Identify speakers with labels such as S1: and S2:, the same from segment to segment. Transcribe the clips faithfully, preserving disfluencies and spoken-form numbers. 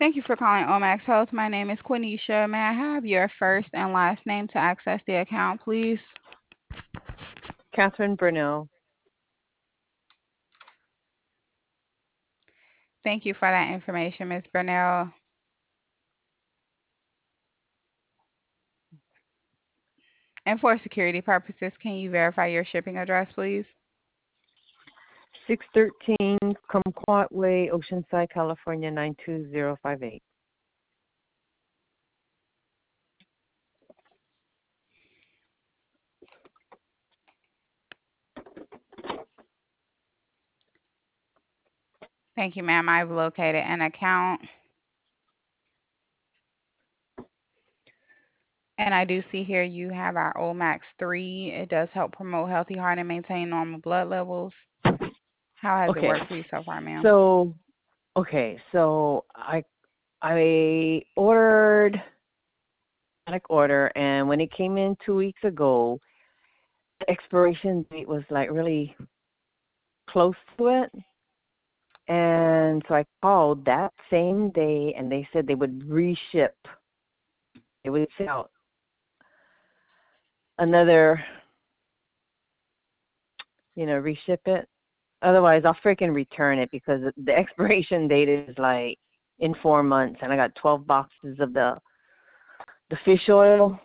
S1: Thank you for calling Omax Health. My name is Quenisha. May I have your first and last name to access the account, please?
S2: Catherine Burnell.
S1: Thank you for that information, Miz Burnell. And for security purposes, can you verify your shipping address, please?
S2: six thirteen Kumquat Way, Oceanside, California, nine two zero five eight.
S1: Thank you, ma'am. I've located an account. And I do see here you have our Omax three. It does help promote healthy heart and maintain normal blood levels. How has it
S2: Okay.
S1: worked for you so far, ma'am?
S2: So, okay, so I I ordered like order, and when it came in two weeks ago, the expiration date was like really close to it. And so I called that same day, and they said they would reship. They would send out another, you know, reship it. Otherwise, I'll freaking return it because the expiration date is like in four months, and I got twelve boxes of the the fish oil.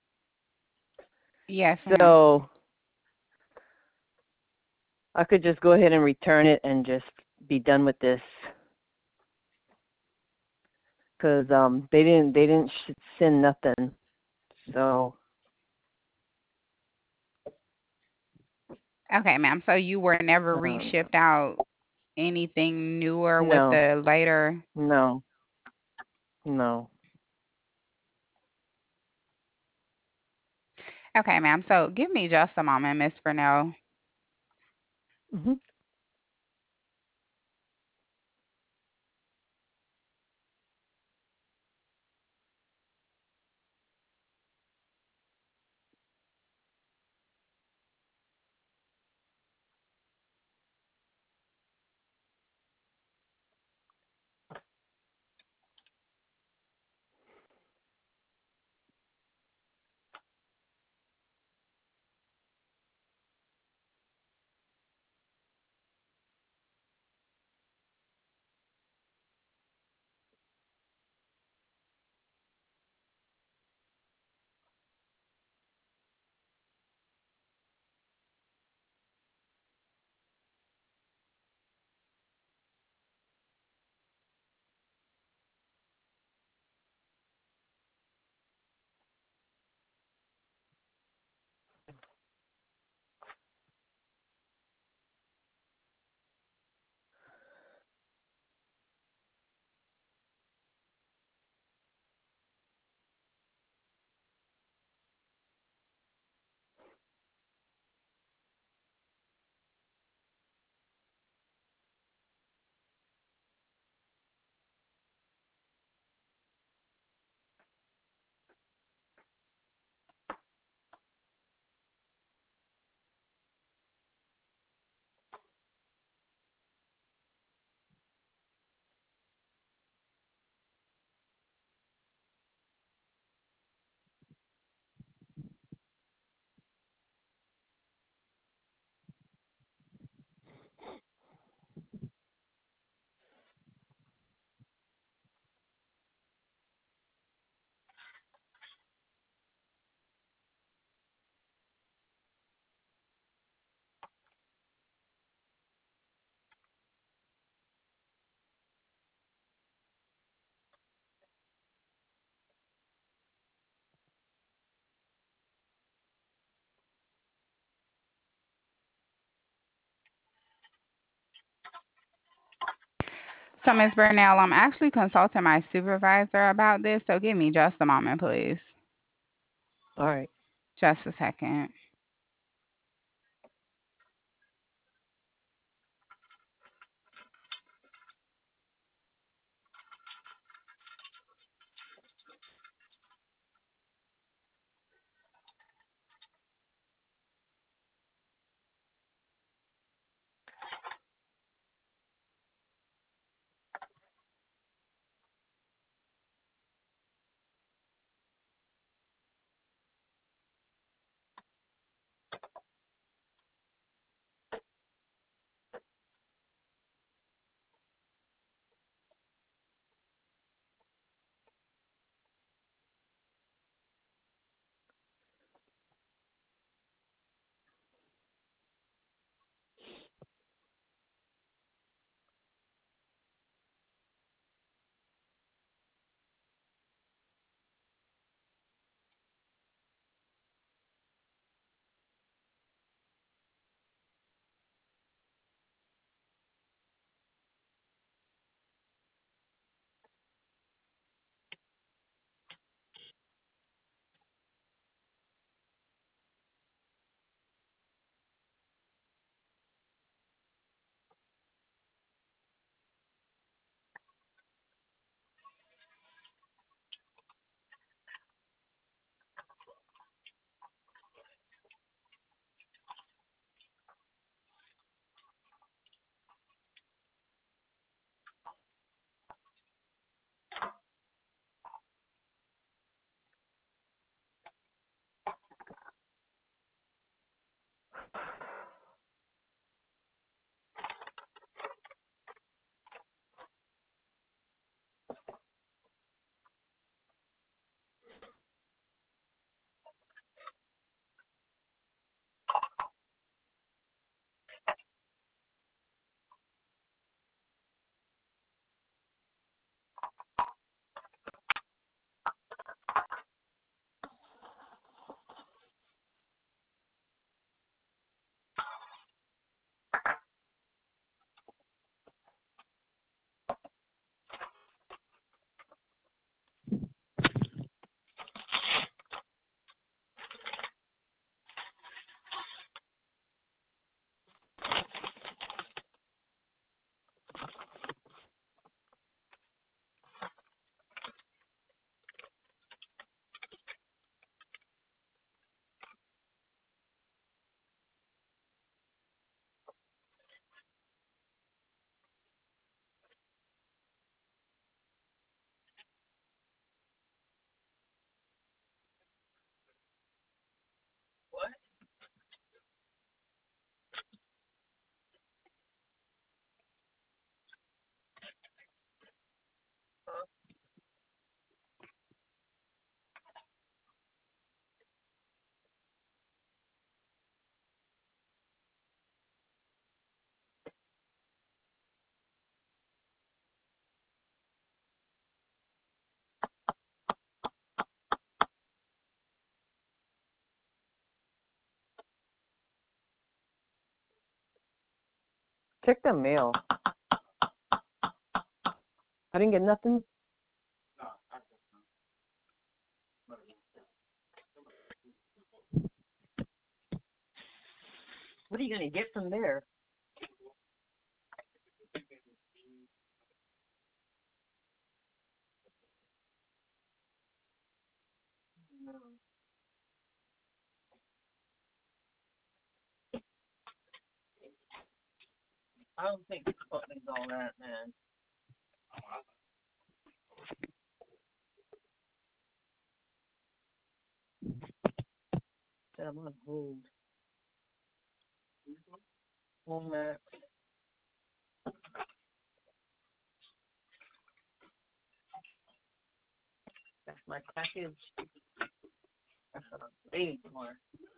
S1: Yes, ma'am.
S2: So I could just go ahead and return it and just be done with this because um they didn't they didn't sh- send nothing. So
S1: Okay, ma'am. So you were never
S2: um,
S1: reshipped out anything newer with
S2: no,
S1: the later.
S2: no, no.
S1: Okay, ma'am. So give me just a moment, Miss Burnell.
S2: Hmm.
S1: So, Miss Burnell, I'm actually consulting my supervisor about this. So give me just a moment, please.
S2: All right.
S1: Just a second.
S2: Check the mail. I didn't get nothing. What are you gonna get from there? I don't think Scotland's all that, man. I'm on hold. Home Max. That's my package. That's what I'm waiting for.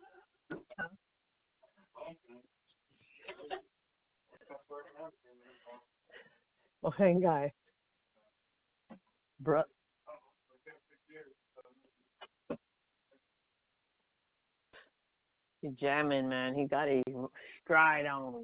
S2: Okay, guy. Bruh. He's jamming, man. He got a stride on.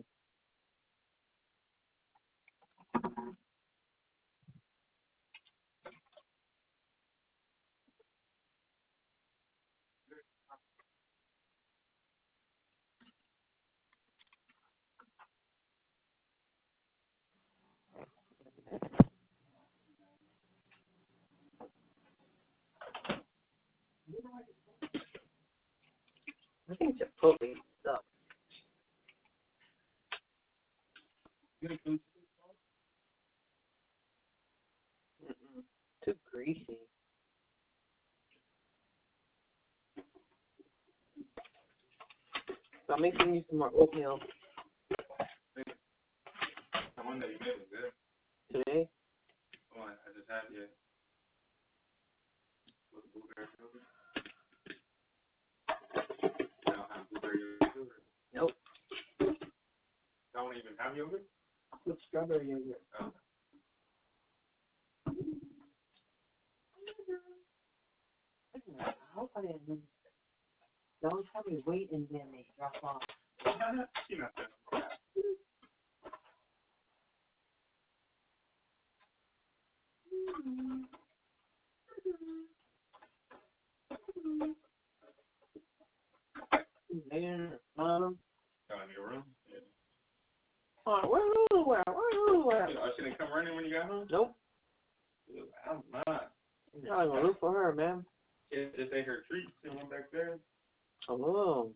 S2: I think Chipotle sucks. Mm-mm. Too greasy. So I'm making you some more oatmeal.
S3: The one that you made was good.
S2: Today?
S3: The one I just had, yeah. With blueberry yogurt. I don't have blueberry yogurt.
S2: Nope.
S3: Don't even have yogurt?
S2: With strawberry yogurt.
S3: Oh.
S2: I hope I didn't lose it. Don't tell me wait and then they drop off.
S3: You're not that.
S2: Man, um,
S3: Oh, in your room? Yeah.
S2: oh, where Lulu at? Where Lulu at?
S3: Oh, she didn't come running when you got home?
S2: Nope.
S3: I'm not.
S2: I'm not gonna look for her, man.
S3: She just ate her treats and went back there.
S2: Oh.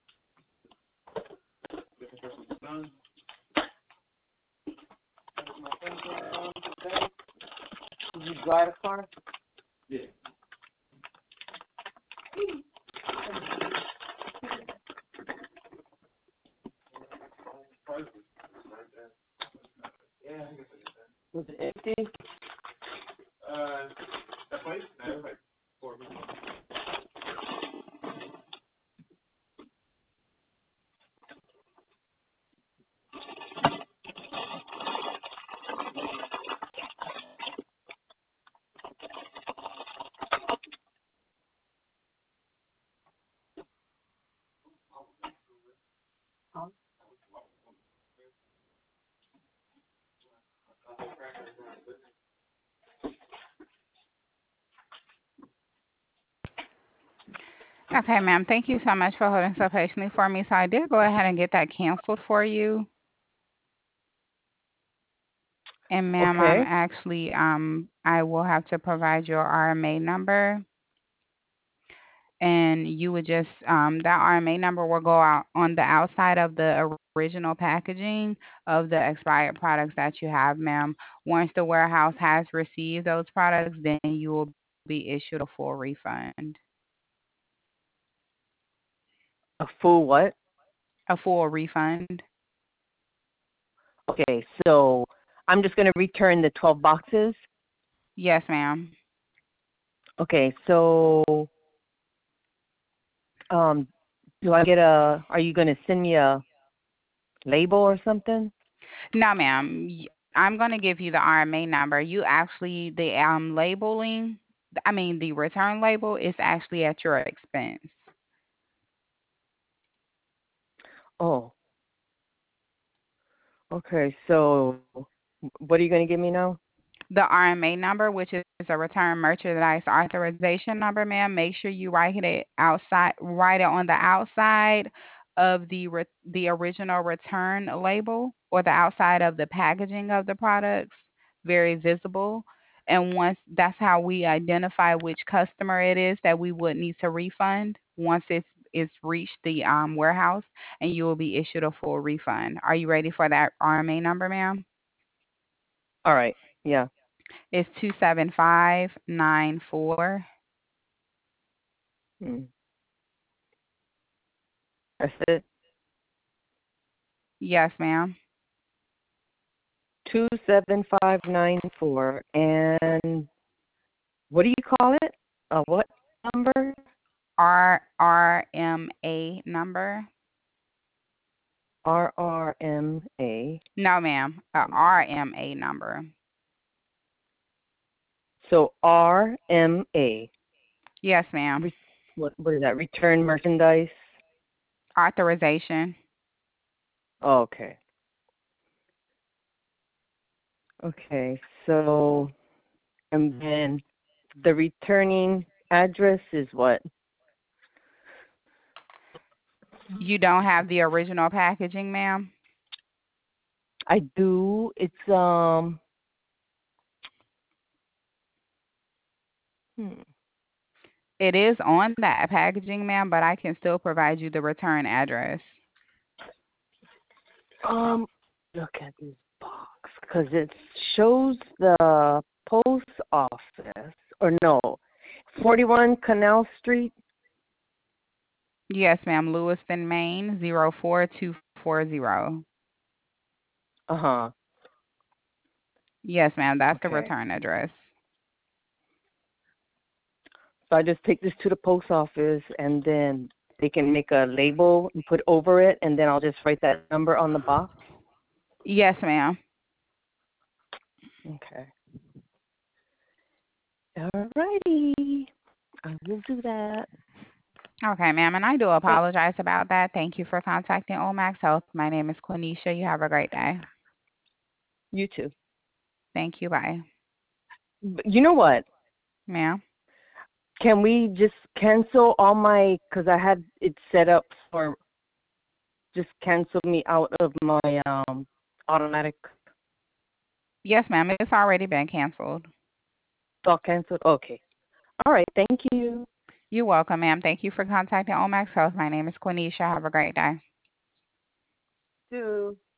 S3: Looking for some sun.
S2: Did you drive a car?
S3: Yeah. Yeah, I guess I did that.
S2: Was it empty?
S3: Uh, that place? No, it was like four people.
S2: Huh?
S1: Okay, ma'am. Thank you so much for holding so patiently for me. So I did go ahead and get that canceled for you. And ma'am, I'm
S2: Okay.
S1: actually um I will have to provide your R M A number, and you would just um that R M A number will go out on the outside of the original packaging of the expired products that you have, ma'am. Once the warehouse has received those products, then you will be issued a full refund.
S2: A full what?
S1: A full refund.
S2: Okay, so I'm just gonna return the twelve boxes.
S1: Yes, ma'am.
S2: Okay, so um, do I get a? Are you gonna send me a label or something?
S1: No, ma'am. Y- I'm going to give you the R M A number. You actually, the um labeling, I mean, the return label is actually at your expense.
S2: Oh, Okay, so what are you going to give me now?
S1: The R M A number, which is a return merchandise authorization number, ma'am. Make sure you write it outside, write it on the outside of the re- the original return label or the outside of the packaging of the products, very visible. And once that's how we identify which customer it is that we would need to refund once it's it's reached the um, warehouse, and you will be issued a full refund. Are you ready for that R M A number, ma'am?
S2: All right. Yeah.
S1: It's two seven five nine four.
S2: Mm. That's it.
S1: Yes, ma'am.
S2: Two seven five nine four. And what do you call it? Uh, what number?
S1: R R M A number.
S2: R R M A.
S1: No, ma'am. A R M A number.
S2: So R M A.
S1: Yes, ma'am.
S2: Re- what what is that? Return merchandise.
S1: Authorization.
S2: Okay. Okay. So and then the returning address is what?
S1: You don't have the original packaging, ma'am?
S2: I do. It's um. Hmm.
S1: It is on that packaging, ma'am, but I can still provide you the return address.
S2: Um. Look at this box because it shows the post office or no, forty-one Canal Street.
S1: Yes, ma'am. Lewiston, Maine, zero four two four zero.
S2: Uh huh.
S1: Yes, ma'am. That's the
S2: Okay.
S1: return address.
S2: So I just take this to the post office and then they can make a label and put over it, and then I'll just write that number on the box.
S1: Yes, ma'am.
S2: Okay. All righty. I will do that.
S1: Okay, ma'am, and I do
S2: Hey,
S1: apologize about that. Thank you for contacting Omax Health. My name is Quenisha. You have a great day.
S2: you too.
S1: Thank you. Bye.
S2: But you know what?
S1: Ma'am?
S2: Can we just cancel all my, because I had it set up for just cancel me out of my um automatic
S1: Yes, ma'am. It's already been canceled.
S2: stock canceled? Okay. All right. Thank you.
S1: You're welcome, ma'am. Thank you for contacting Omax Health. My name is Quenisha. Have a great day.
S2: Too.